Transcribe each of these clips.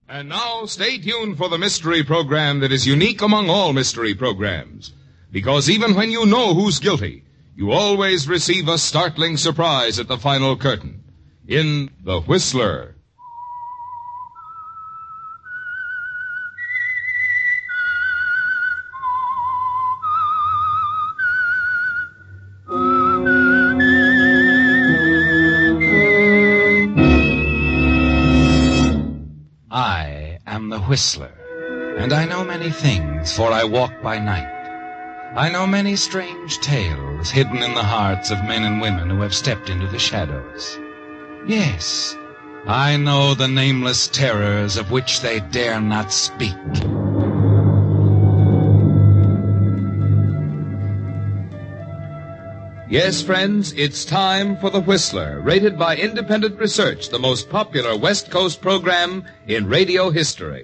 And now, stay tuned for the mystery program that is unique among all mystery programs. Because even when you know who's guilty, you always receive a startling surprise at the final curtain. In The Whistler. I am the Whistler, and I know many things, for I walk by night. I know many strange tales hidden in the hearts of men and women who have stepped into the shadows. Yes, I know the nameless terrors of which they dare not speak. Yes, friends, it's time for The Whistler, rated by independent research, the most popular West Coast program in radio history.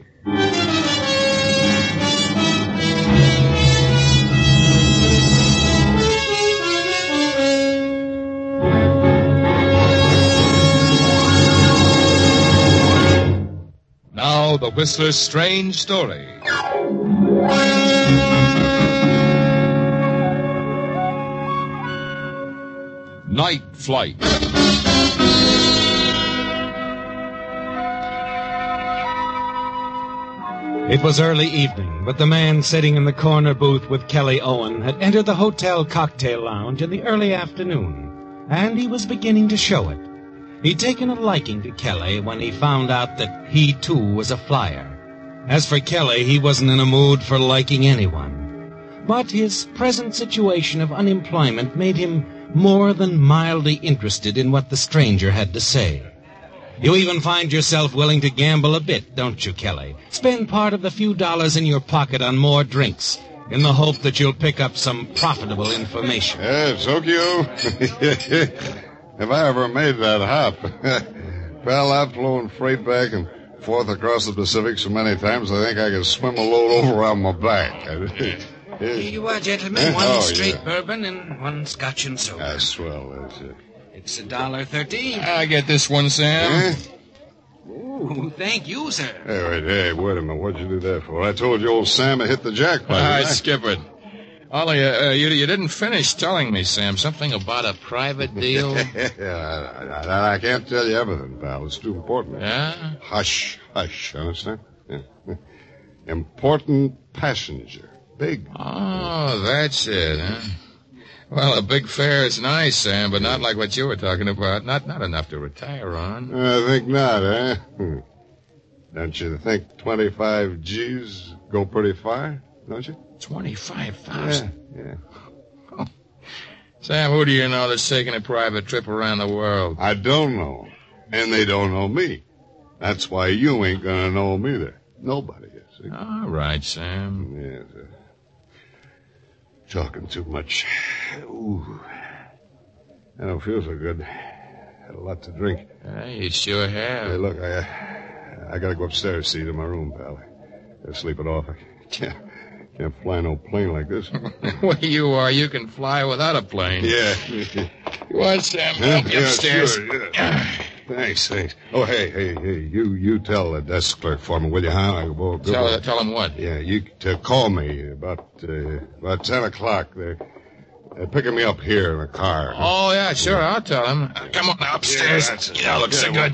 Now, The Whistler's strange story. Night Flight. It was early evening, but the man sitting in the corner booth with Kelly Owen had entered the hotel cocktail lounge in the early afternoon, and he was beginning to show it. He'd taken a liking to Kelly when he found out that he, too, was a flyer. As for Kelly, he wasn't in a mood for liking anyone. But his present situation of unemployment made him more than mildly interested in what the stranger had to say. You even find yourself willing to gamble a bit, don't you, Kelly? Spend part of the few dollars in your pocket on more drinks, in the hope that you'll pick up some profitable information. Tokyo. If I ever made that hop. Well, I've flown freight back and forth across the Pacific so many times I think I could swim a load over on my back. Here you are, gentlemen. One straight bourbon and one scotch and soda. That's swell, that's it. It's $1.13. I get this one, Sam. Ooh, thank you, sir. Hey, wait a minute. What'd you do that for? I told you old Sam had hit the jackpot. All right, skip it. Ollie, you didn't finish telling me, Sam, something about a private deal. I can't tell you everything, pal. It's too important. Yeah? Hush, understand? Yeah. Important passenger. Big. Oh, that's it, huh? Well, a big fare is nice, Sam, but not like what you were talking about. Not enough to retire on. I think not, eh? Don't you think 25 G's go pretty far, don't you? 25,000? Yeah. Oh. Sam, who do you know that's taking a private trip around the world? I don't know. And they don't know me. That's why you ain't gonna know them either. Nobody is. See? All right, Sam. Yes, talking too much. Ooh. I don't feel so good. Had a lot to drink. You sure have. Hey, look, I gotta go upstairs, see, to my room, pal. Gotta sleep it off. I can't fly no plane like this. Where you are, you can fly without a plane. Yeah. You want, Sam? Help you upstairs. Sure, yeah. Thanks. Oh, hey, you tell the desk clerk for me, will you, huh? Tell him what? Yeah, you to call me about 10 o'clock. They're picking me up here in a car. Oh, yeah, sure, I'll tell him. Come on now, upstairs. You don't look so good.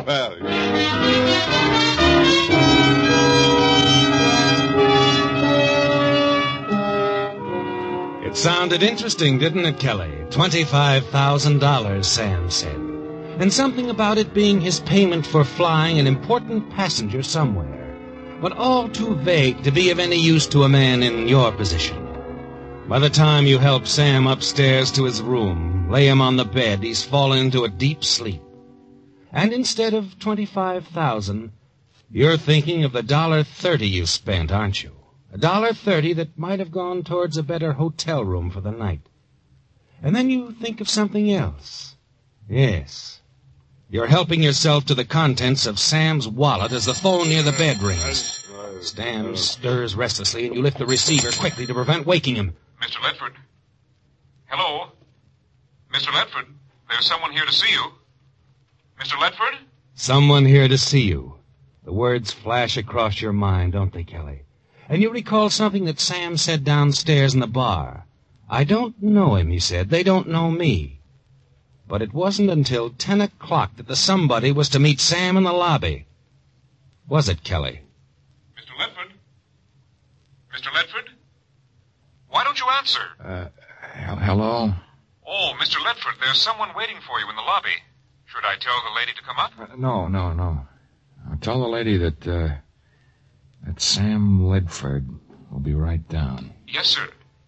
It sounded interesting, didn't it, Kelly? $25,000, Sam said. And something about it being his payment for flying an important passenger somewhere, but all too vague to be of any use to a man in your position. By the time you help Sam upstairs to his room, lay him on the bed, he's fallen into a deep sleep. And instead of $25,000, you're thinking of the $1.30 you spent, aren't you? $1.30 that might have gone towards a better hotel room for the night. And then you think of something else. Yes. You're helping yourself to the contents of Sam's wallet as the phone near the bed rings. Sam stirs restlessly, and you lift the receiver quickly to prevent waking him. Mr. Ledford? Hello? Mr. Ledford, there's someone here to see you. Mr. Ledford? Someone here to see you. The words flash across your mind, don't they, Kelly? And you recall something that Sam said downstairs in the bar. I don't know him, he said. They don't know me. But it wasn't until 10 o'clock that the somebody was to meet Sam in the lobby. Was it, Kelly? Mr. Ledford? Mr. Ledford? Why don't you answer? Hello? Oh, Mr. Ledford, there's someone waiting for you in the lobby. Should I tell the lady to come up? No. Tell the lady that Sam Ledford will be right down. Yes, sir.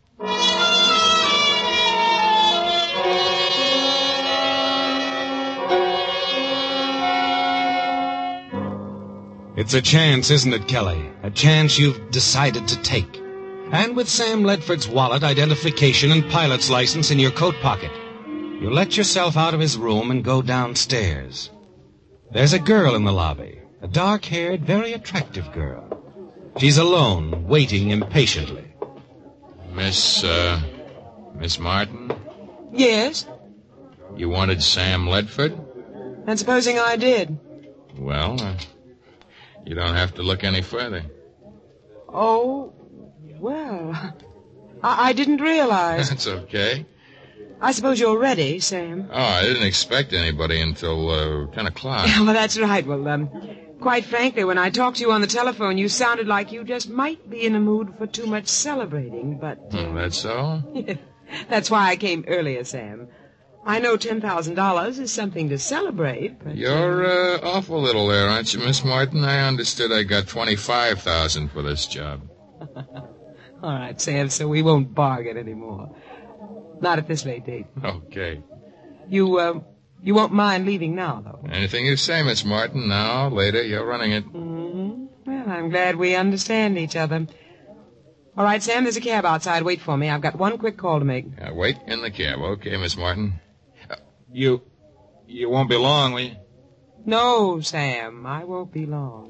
It's a chance, isn't it, Kelly? A chance you've decided to take. And with Sam Ledford's wallet, identification, and pilot's license in your coat pocket, you let yourself out of his room and go downstairs. There's a girl in the lobby, a dark-haired, very attractive girl. She's alone, waiting impatiently. Miss Martin? Yes? You wanted Sam Ledford? And supposing I did? Well, you don't have to look any further. Oh, well, I didn't realize. That's okay. I suppose you're ready, Sam. Oh, I didn't expect anybody until 10 o'clock. Well, that's right. Well, quite frankly, when I talked to you on the telephone, you sounded like you just might be in a mood for too much celebrating, but... Oh, that's so? That's why I came earlier, Sam. I know $10,000 is something to celebrate, but... You're awful little there, aren't you, Miss Martin? I understood I got $25,000 for this job. All right, Sam, so we won't bargain anymore. Not at this late date. Okay. You won't mind leaving now, though. Anything you say, Miss Martin. Now, later, you're running it. Mm-hmm. Well, I'm glad we understand each other. All right, Sam, there's a cab outside. Wait for me. I've got one quick call to make. Wait in the cab. Okay, Miss Martin. You won't be long, will you? No, Sam, I won't be long.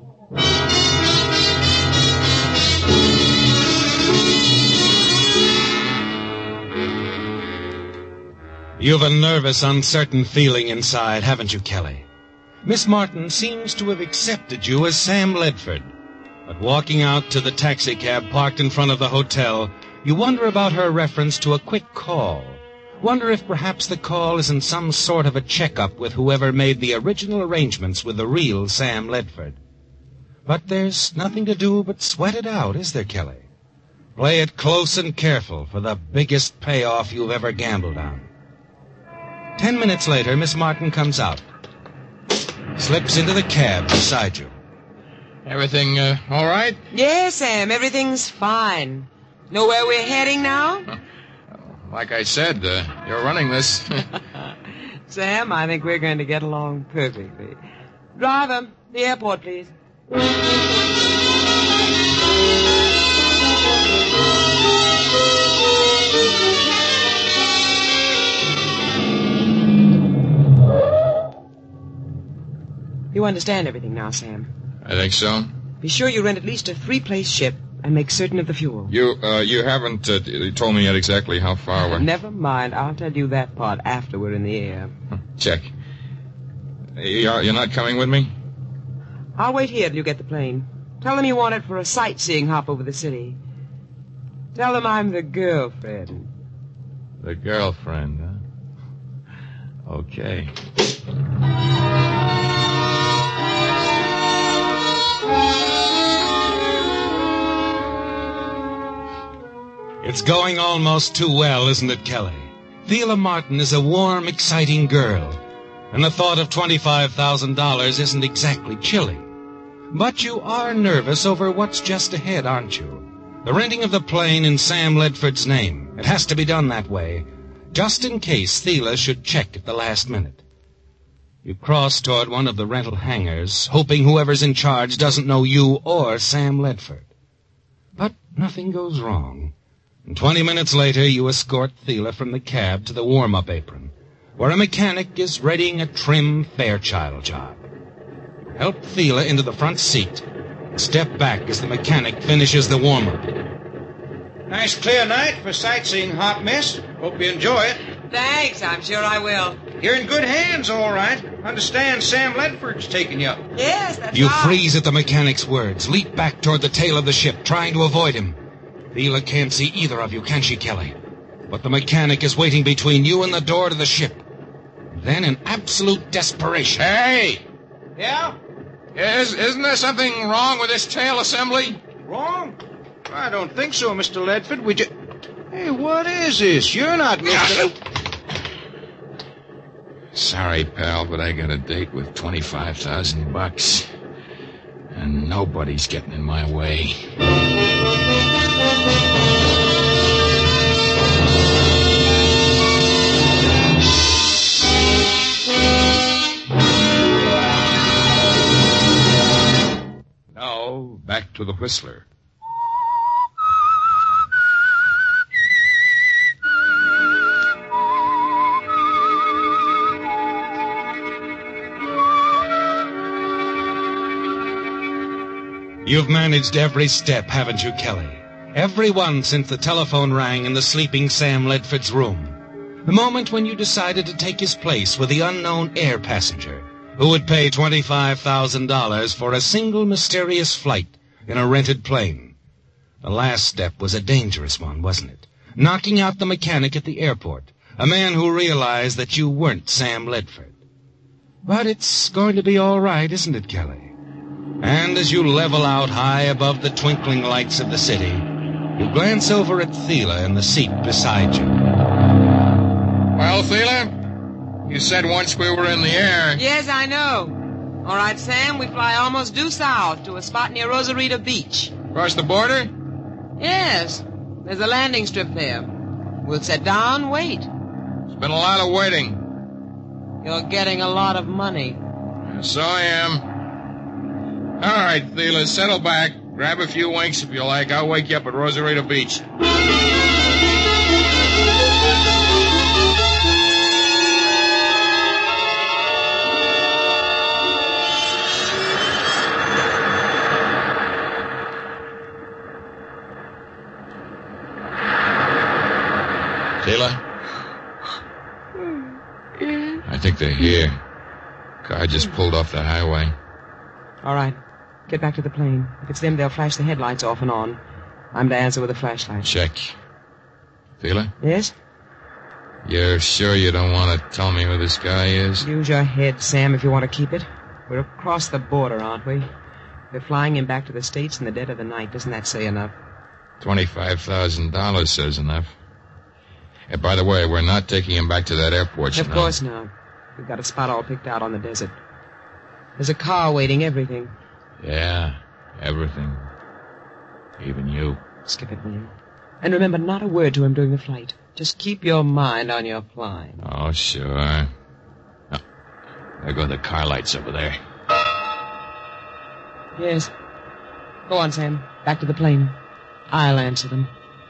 You've a nervous, uncertain feeling inside, haven't you, Kelly? Miss Martin seems to have accepted you as Sam Ledford. But walking out to the taxicab parked in front of the hotel, you wonder about her reference to a quick call. Wonder if perhaps the call is in some sort of a checkup with whoever made the original arrangements with the real Sam Ledford. But there's nothing to do but sweat it out, is there, Kelly? Play it close and careful for the biggest payoff you've ever gambled on. 10 minutes later, Miss Martin comes out. Slips into the cab beside you. Everything all right? Yes, Sam, everything's fine. Know where we're heading now? Like I said, you're running this. Sam, I think we're going to get along perfectly. Driver, the airport, please. You understand everything now, Sam. I think so. Be sure you rent at least a 3-place ship and make certain of the fuel. You haven't told me yet exactly how far we're... Never mind. I'll tell you that part after we're in the air. Check. You're not coming with me? I'll wait here till you get the plane. Tell them you want it for a sightseeing hop over the city. Tell them I'm the girlfriend. The girlfriend, huh? Okay. It's going almost too well, isn't it, Kelly? Thela Martin is a warm, exciting girl, and the thought of $25,000 isn't exactly chilling. But you are nervous over what's just ahead, aren't you? The renting of the plane in Sam Ledford's name. It has to be done that way, just in case Thela should check at the last minute. You cross toward one of the rental hangars, hoping whoever's in charge doesn't know you or Sam Ledford. But nothing goes wrong. And 20 minutes later, you escort Thela from the cab to the warm-up apron, where a mechanic is readying a trim Fairchild job. You help Thela into the front seat and step back as the mechanic finishes the warm-up. Nice clear night for sightseeing, hot miss. Hope you enjoy it. Thanks, I'm sure I will. You're in good hands, all right. Understand Sam Ledford's taking you up. Yes, that's You right. freeze at the mechanic's words, leap back toward the tail of the ship, trying to avoid him. Thela can't see either of you, can she, Kelly? But the mechanic is waiting between you and the door to the ship. Then, in absolute desperation... Hey! Yeah? Isn't there something wrong with this tail assembly? Wrong? I don't think so, Mr. Ledford. We just... Hey, what is this? You're not Mr. Sorry, pal, but I got a date with $25,000. And nobody's getting in my way. Now, back to the Whistler. You've managed every step, haven't you, Kelly? Every one since the telephone rang in the sleeping Sam Ledford's room. The moment when you decided to take his place with the unknown air passenger who would pay $25,000 for a single mysterious flight in a rented plane. The last step was a dangerous one, wasn't it? Knocking out the mechanic at the airport, a man who realized that you weren't Sam Ledford. But it's going to be all right, isn't it, Kelly? And as you level out high above the twinkling lights of the city, you glance over at Thela in the seat beside you. Well, Thela, you said once we were in the air. Yes, I know. All right, Sam, we fly almost due south to a spot near Rosarito Beach. Across the border? Yes, there's a landing strip there. We'll sit down, wait. It's been a lot of waiting. You're getting a lot of money. So I am. All right, Thela, settle back. Grab a few winks if you like. I'll wake you up at Rosarito Beach. Thela? I think they're here. Car just pulled off the highway. All right, get back to the plane. If it's them, they'll flash the headlights off and on. I'm to answer with a flashlight. Check. Thela? Yes? You're sure you don't want to tell me who this guy is? Use your head, Sam, if you want to keep it. We're across the border, aren't we? We're flying him back to the States in the dead of the night. Doesn't that say enough? $25,000 says enough. And by the way, we're not taking him back to that airport, you know. Of course not. We've got a spot all picked out on the desert. There's a car waiting, everything. Yeah, everything. Even you. Skip it, will you? And remember, not a word to him during the flight. Just keep your mind on your flying. Oh, sure. Oh, there go the car lights over there. Yes. Go on, Sam. Back to the plane. I'll answer them.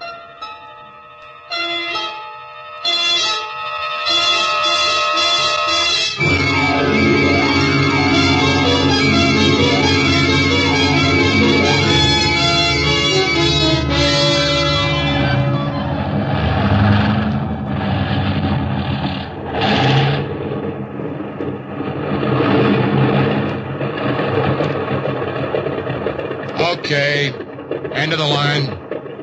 Okay. End of the line.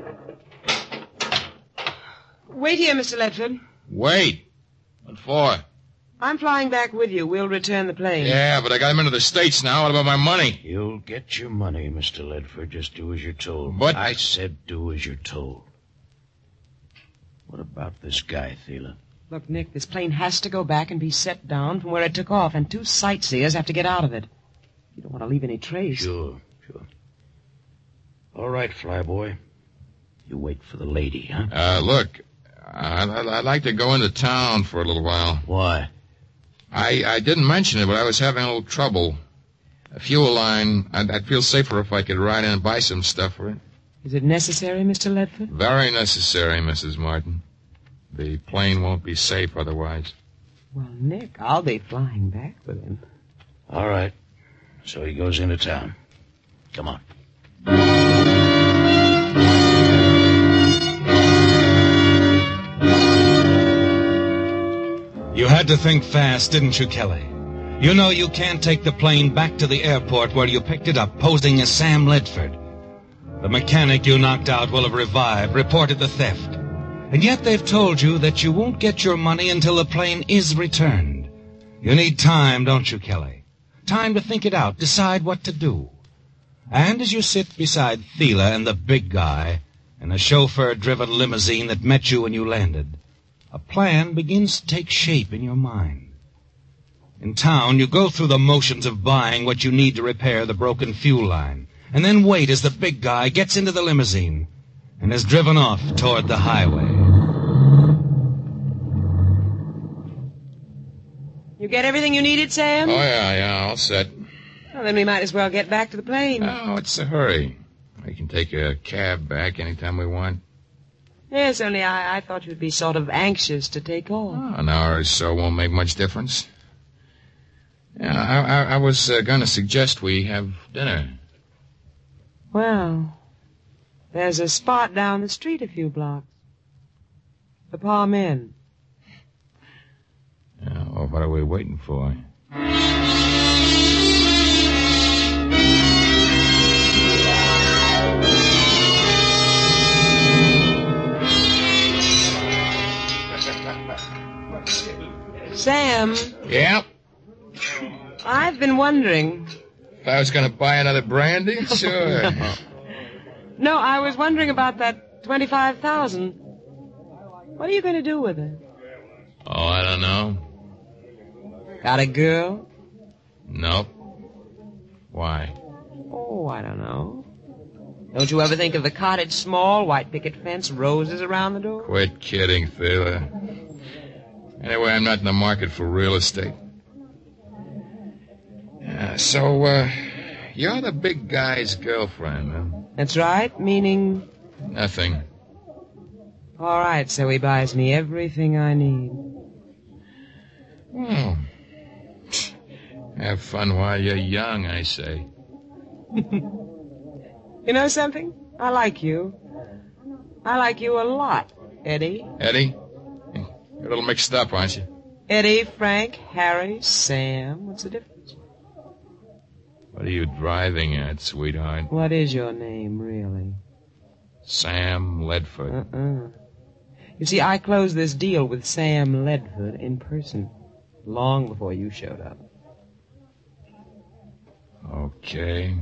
Wait here, Mr. Ledford. Wait. What for? I'm flying back with you. We'll return the plane. Yeah, but I got him into the States now. What about my money? You'll get your money, Mr. Ledford. Just do as you're told. But... I said do as you're told. What about this guy, Thela? Look, Nick, this plane has to go back and be set down from where it took off, and 2 sightseers have to get out of it. You don't want to leave any trace. Sure. All right, flyboy. You wait for the lady, huh? Look, I'd like to go into town for a little while. Why? I didn't mention it, but I was having a little trouble. A fuel line, I'd feel safer if I could ride in and buy some stuff for it. Is it necessary, Mr. Ledford? Very necessary, Mrs. Martin. The plane won't be safe otherwise. Well, Nick, I'll be flying back with him. All right. So he goes into town. Come on. You had to think fast, didn't you, Kelly? You know you can't take the plane back to the airport where you picked it up, posing as Sam Ledford. The mechanic you knocked out will have revived, reported the theft. And yet they've told you that you won't get your money until the plane is returned. You need time, don't you, Kelly? Time to think it out, decide what to do. And as you sit beside Thela and the big guy in a chauffeur-driven limousine that met you when you landed, a plan begins to take shape in your mind. In town, you go through the motions of buying what you need to repair the broken fuel line, and then wait as the big guy gets into the limousine and is driven off toward the highway. You get everything you needed, Sam? Oh, yeah, all set. Well, then we might as well get back to the plane. Oh, what's the hurry? We can take a cab back anytime we want. Yes, only I thought you'd be sort of anxious to take off. Oh, an hour or so won't make much difference. Yeah, I was going to suggest we have dinner. Well, there's a spot down the street a few blocks. The Palm Inn. Yeah, well, what are we waiting for? Sam. Yeah? I've been wondering. If I was going to buy another brandy? Sure. No, I was wondering about that $25,000. What are you going to do with it? Oh, I don't know. Got a girl? Nope. Why? Oh, I don't know. Don't you ever think of the cottage small, white picket fence, roses around the door? Quit kidding, Thela. Anyway, I'm not in the market for real estate. So, you're the big guy's girlfriend, huh? That's right, meaning... Nothing. All right, so he buys me everything I need. Well, have fun while you're young, I say. You know something? I like you. I like you a lot, Eddie. Eddie? You're a little mixed up, aren't you? Eddie, Frank, Harry, Sam. What's the difference? What are you driving at, sweetheart? What is your name, really? Sam Ledford. You see, I closed this deal with Sam Ledford in person, long before you showed up. Okay.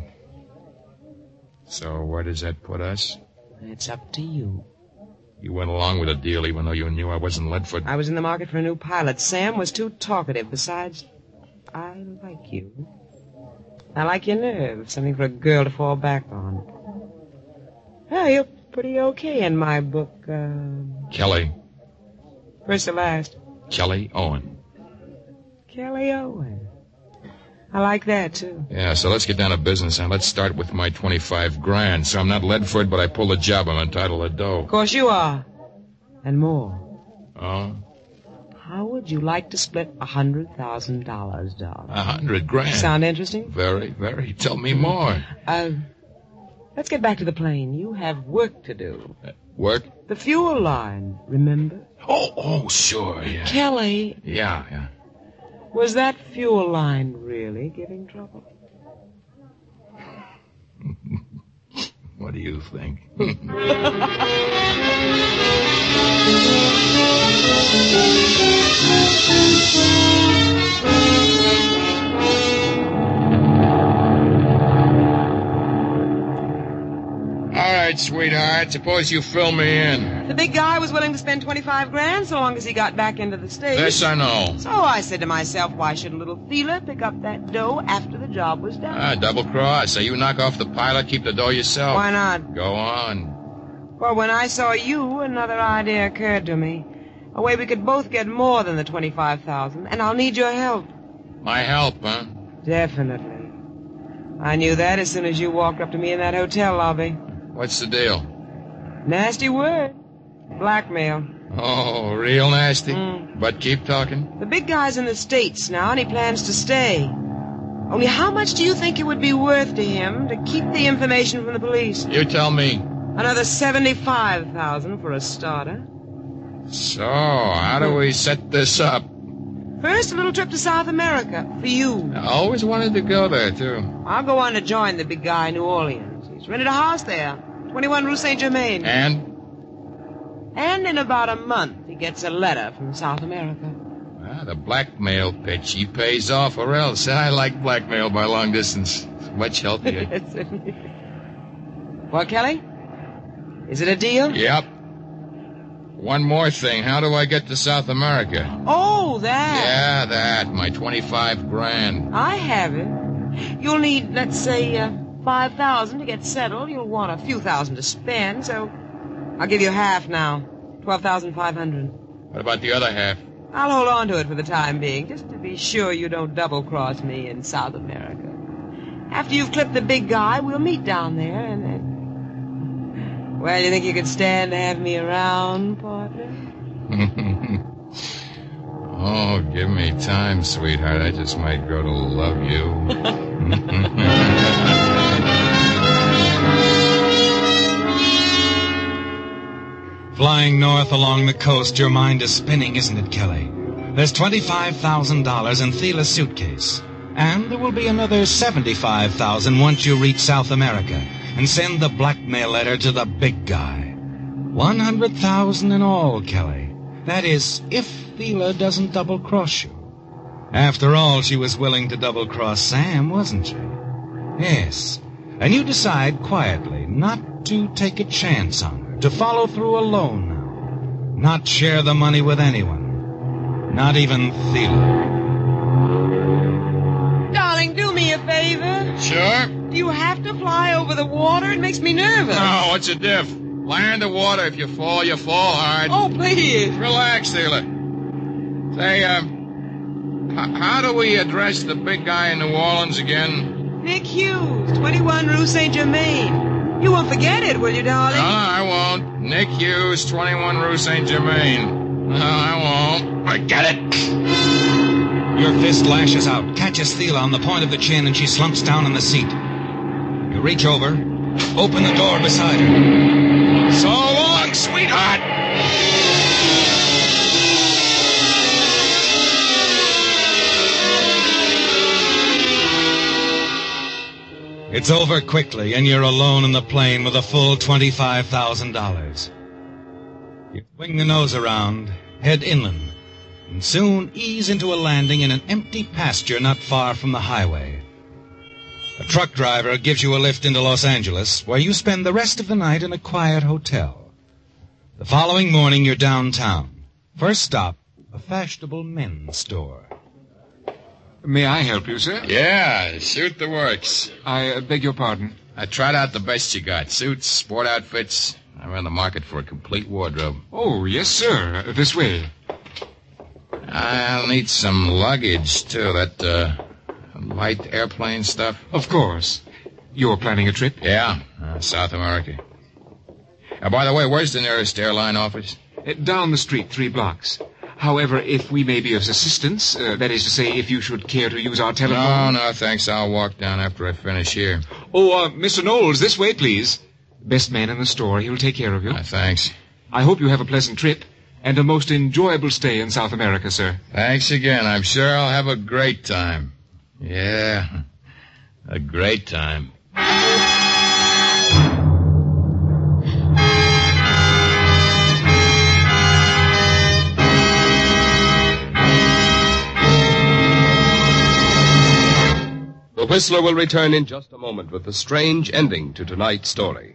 So where does that put us? It's up to you. You went along with the deal even though you knew I wasn't Ledford. I was in the market for a new pilot. Sam was too talkative. Besides, I like you. I like your nerve. Something for a girl to fall back on. Well, you're pretty okay in my book. Kelly. First to last. Kelly Owen. Kelly Owen. I like that, too. Yeah, so let's get down to business, and let's start with my $25,000. So I'm not Ledford, but I pulled the job. I'm entitled to dough. Of course you are. And more. Oh? How would you like to split $100,000, darling? $100,000. Sound interesting? Very, very. Tell me more. Let's get back to the plane. You have work to do. Work? The fuel line, remember? Oh, sure, yeah. Kelly. Yeah. Was that fuel line really giving trouble? What do you think? All right, sweetheart. Suppose you fill me in. The big guy was willing to spend $25,000 so long as he got back into the States. This I know. So I said to myself, why should little Thela pick up that dough after the job was done? Double cross. So you knock off the pilot, keep the dough yourself. Why not? Go on. Well, when I saw you, another idea occurred to me. A way we could both get more than the $25,000, and I'll need your help. My help, huh? Definitely. I knew that as soon as you walked up to me in that hotel lobby. What's the deal? Nasty word. Blackmail. Oh, real nasty? But keep talking. The big guy's in the States now, and he plans to stay. Only how much do you think it would be worth to him to keep the information from the police? You tell me. Another $75,000 for a starter. So, how do we set this up? First, a little trip to South America for you. I always wanted to go there, too. I'll go on to join the big guy in New Orleans. He's rented a house there, 21 Rue Saint Germain. And? And in about a month, he gets a letter from South America. Ah, the blackmail pitch. He pays off or else. I like blackmail by long distance. It's much healthier. Well, Kelly? Is it a deal? Yep. One more thing. How do I get to South America? Oh, that. Yeah, that. My 25 grand. I have it. You'll need, let's say, 5,000 to get settled. You'll want a few thousand to spend, so I'll give you half now. 12,500. What about the other half? I'll hold on to it for the time being, just to be sure you don't double-cross me in South America. After you've clipped the big guy, we'll meet down there, and then... Well, you think you could stand to have me around, partner? Oh, give me time, sweetheart. I just might grow to love you. Flying north along the coast, your mind is spinning, isn't it, Kelly? There's $25,000 in Thiela's suitcase. And there will be another $75,000 once you reach South America and send the blackmail letter to the big guy. $100,000 in all, Kelly. That is, if Thiela doesn't double-cross you. After all, she was willing to double-cross Sam, wasn't she? Yes. And you decide quietly not to take a chance on her, to follow through alone now. Not share the money with anyone. Not even Thiela. Darling, do me a favor. Sure. Do you have to fly over the water? It makes me nervous. No, what's the diff? Land the water. If you fall hard. Oh, please. Relax, Thiela. Say, how do we address the big guy in New Orleans again? Nick Hughes, 21 Rue Saint Germain. You won't forget it, will you, darling? No, I won't. Nick Hughes, 21 Rue Saint Germain. No, I won't. Forget it. Your fist lashes out, catches Thiela on the point of the chin, and she slumps down in the seat. You reach over, open the door beside her. So long, sweetheart! It's over quickly, and you're alone in the plane with a full $25,000. You swing the nose around, head inland, and soon ease into a landing in an empty pasture not far from the highway. A truck driver gives you a lift into Los Angeles, where you spend the rest of the night in a quiet hotel. The following morning, you're downtown. First stop, a fashionable men's store. May I help you, sir? Yeah, shoot the works. I beg your pardon. I tried out the best you got. Suits, sport outfits. I'm in the market for a complete wardrobe. Oh, yes, sir. This way. I'll need some luggage, too. That, light airplane stuff. Of course. You're planning a trip? Yeah, South America. By the way, where's the nearest airline office? Down the street, 3 blocks. However, if we may be of assistance, that is to say, if you should care to use our telephone... No, thanks. I'll walk down after I finish here. Oh, Mr. Knowles, this way, please. Best man in the store. He'll take care of you. Thanks. I hope you have a pleasant trip and a most enjoyable stay in South America, sir. Thanks again. I'm sure I'll have a great time. Yeah, a great time. The Whistler will return in just a moment with the strange ending to tonight's story.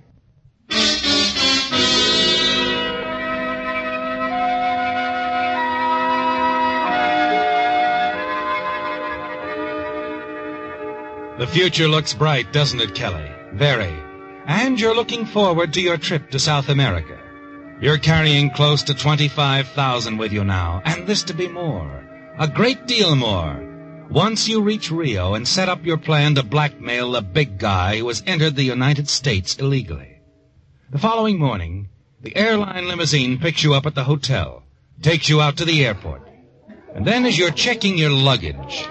The future looks bright, doesn't it, Kelly? Very. And you're looking forward to your trip to South America. You're carrying close to $25,000 with you now, and this to be more. A great deal more. Once you reach Rio and set up your plan to blackmail the big guy who has entered the United States illegally. The following morning, the airline limousine picks you up at the hotel, takes you out to the airport. And then as you're checking your luggage...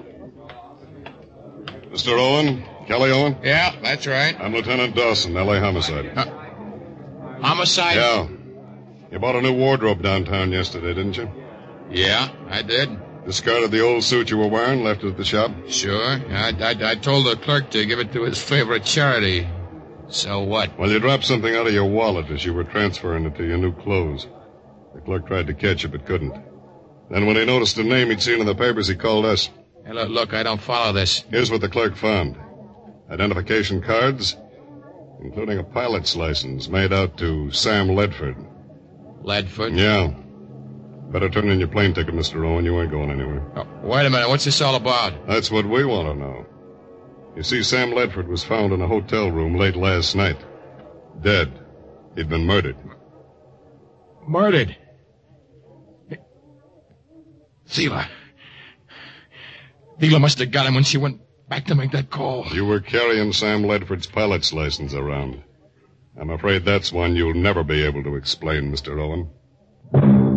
Mr. Owen? Kelly Owen? Yeah, that's right. I'm Lieutenant Dawson, L.A. Homicide. Homicide? Yeah. You bought a new wardrobe downtown yesterday, didn't you? Yeah, I did. Discarded the old suit you were wearing, left it at the shop? Sure. I told the clerk to give it to his favorite charity. So what? Well, you dropped something out of your wallet as you were transferring it to your new clothes. The clerk tried to catch you, but couldn't. Then when he noticed a name he'd seen in the papers, he called us. Hey, look, I don't follow this. Here's what the clerk found. Identification cards, including a pilot's license made out to Sam Ledford. Ledford? Yeah. Better turn in your plane ticket, Mr. Owen. You ain't going anywhere. Oh, wait a minute. What's this all about? That's what we want to know. You see, Sam Ledford was found in a hotel room late last night. Dead. He'd been murdered. Murdered? Thela must have got him when she went back to make that call. You were carrying Sam Ledford's pilot's license around. I'm afraid that's one you'll never be able to explain, Mr. Owen.